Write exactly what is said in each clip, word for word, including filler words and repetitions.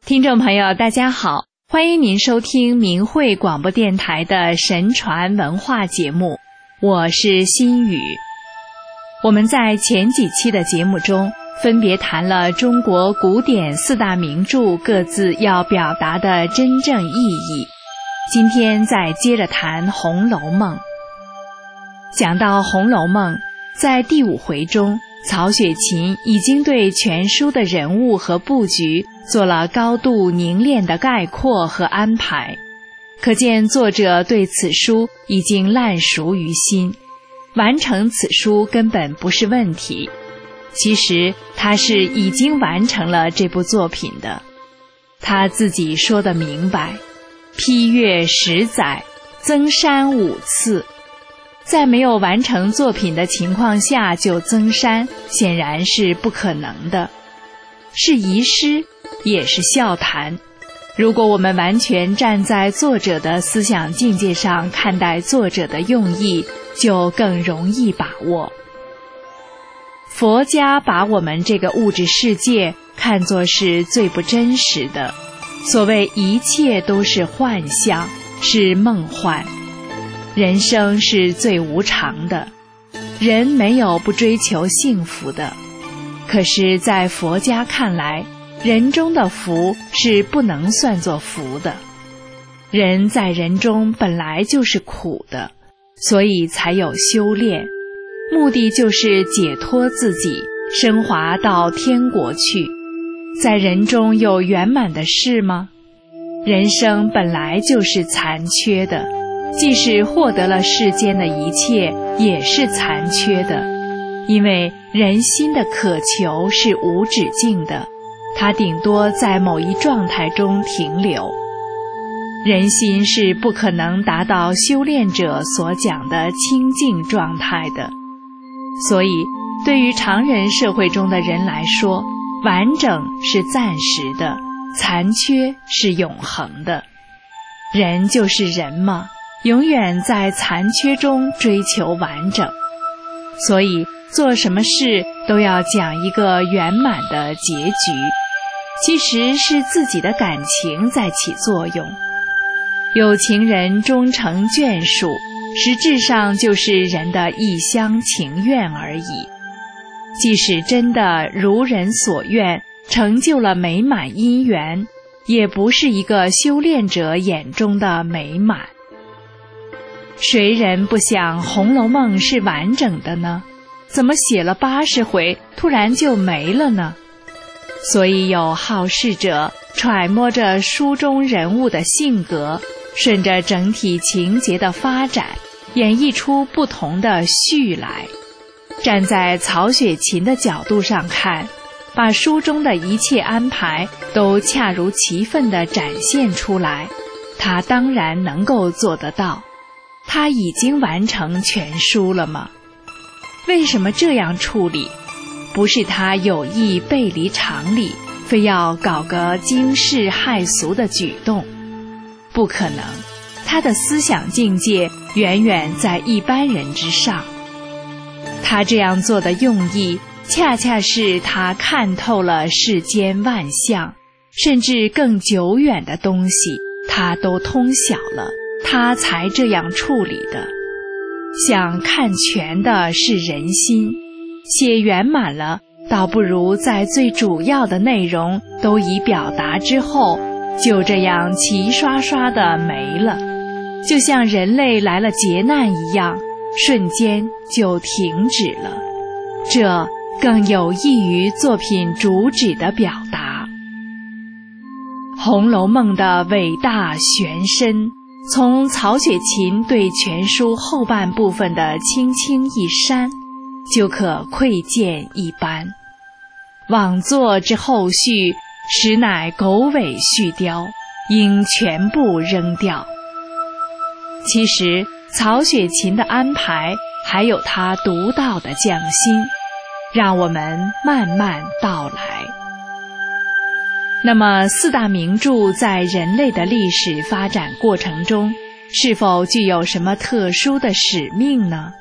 听众朋友大家好，欢迎您收听明慧广播电台的神传文化节目，我是心雨。我们在前几期的节目中分别谈了中国古典四大名著各自要表达的真正意义，今天再接着谈《红楼梦》。讲到《红楼梦》，在第五回中，曹雪芹已经对全书的人物和布局做了高度凝练的概括和安排，可见作者对此书已经烂熟于心，完成此书根本不是问题。其实他是已经完成了这部作品的，他自己说得明白，批阅十载，增删五次。在没有完成作品的情况下就增删，显然是不可能的，是遗失，也是笑谈。如果我们完全站在作者的思想境界上看待作者的用意，就更容易把握。佛家把我们这个物质世界看作是最不真实的，所谓一切都是幻象，是梦幻。人生是最无常的，人没有不追求幸福的。可是在佛家看来，人中的福是不能算作福的。人在人中本来就是苦的，所以才有修炼，目的就是解脱自己，升华到天国去。在人中有圆满的事吗？人生本来就是残缺的，即使获得了世间的一切，也是残缺的，因为人心的渴求是无止境的，它顶多在某一状态中停留。人心是不可能达到修炼者所讲的清净状态的，所以对于常人社会中的人来说，完整是暂时的，残缺是永恒的。人就是人嘛，永远在残缺中追求完整，所以做什么事都要讲一个圆满的结局，其实是自己的感情在起作用。有情人终成眷属，实质上就是人的一厢情愿而已。即使真的如人所愿，成就了美满姻缘，也不是一个修炼者眼中的美满。谁人不想《红楼梦》是完整的呢？怎么写了八十回，突然就没了呢？所以有好事者揣摩着书中人物的性格，顺着整体情节的发展，演绎出不同的序来。站在曹雪芹的角度上看，把书中的一切安排都恰如其分地展现出来，他当然能够做得到。他已经完成全书了吗？为什么这样处理？不是他有意背离常理，非要搞个惊世骇俗的举动，不可能。他的思想境界远远在一般人之上。他这样做的用意，恰恰是他看透了世间万象，甚至更久远的东西，他都通晓了，他才这样处理的。想看全的是人心，写圆满了，倒不如在最主要的内容都已表达之后，就这样齐刷刷的没了，就像人类来了劫难一样，瞬间就停止了。这更有益于作品主旨的表达。《红楼梦》的伟大玄深，从曹雪芹对全书后半部分的轻轻一删，就可窥见一斑。枉作之后续，实乃狗尾续貂，应全部扔掉。其实曹雪芹的安排还有他独到的匠心，让我们慢慢道来。那么四大名著在人类的历史发展过程中，是否具有什么特殊的使命呢？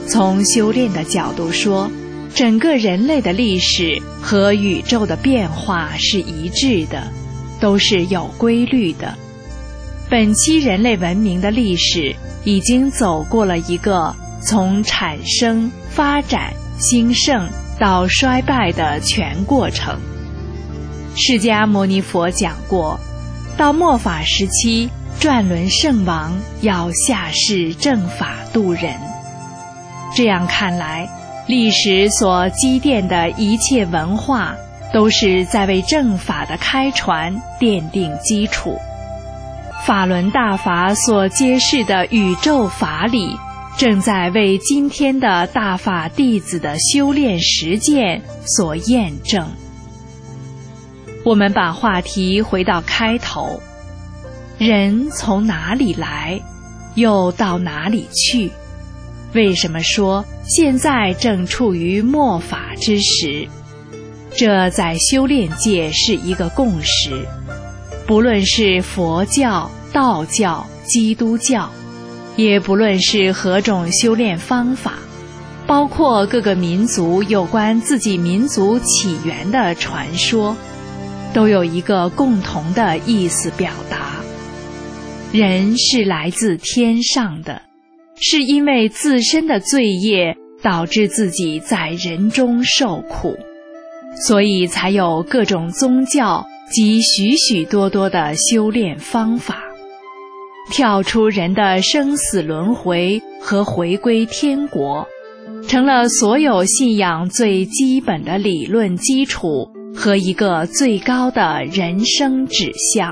从修炼的角度说，整个人类的历史和宇宙的变化是一致的，都是有规律的。本期人类文明的历史已经走过了一个从产生、发展、兴盛到衰败的全过程。释迦牟尼佛讲过，到末法时期，转轮圣王要下世正法度人。这样看来，历史所积淀的一切文化，都是在为正法的开传奠定基础。法轮大法所揭示的宇宙法理，正在为今天的大法弟子的修炼实践所验证。我们把话题回到开头，人从哪里来，又到哪里去？为什么说现在正处于末法之时？这在修炼界是一个共识，不论是佛教、道教、基督教，也不论是何种修炼方法，包括各个民族有关自己民族起源的传说，都有一个共同的意思表达：人是来自天上的，是因为自身的罪业导致自己在人中受苦，所以才有各种宗教及许许多多的修炼方法，跳出人的生死轮回和回归天国，成了所有信仰最基本的理论基础和一个最高的人生指向。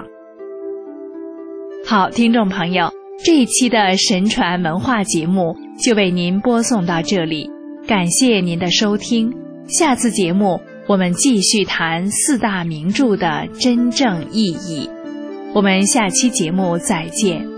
好，听众朋友，这一期的神传文化节目就为您播送到这里，感谢您的收听。下次节目我们继续谈四大名著的真正意义。我们下期节目再见。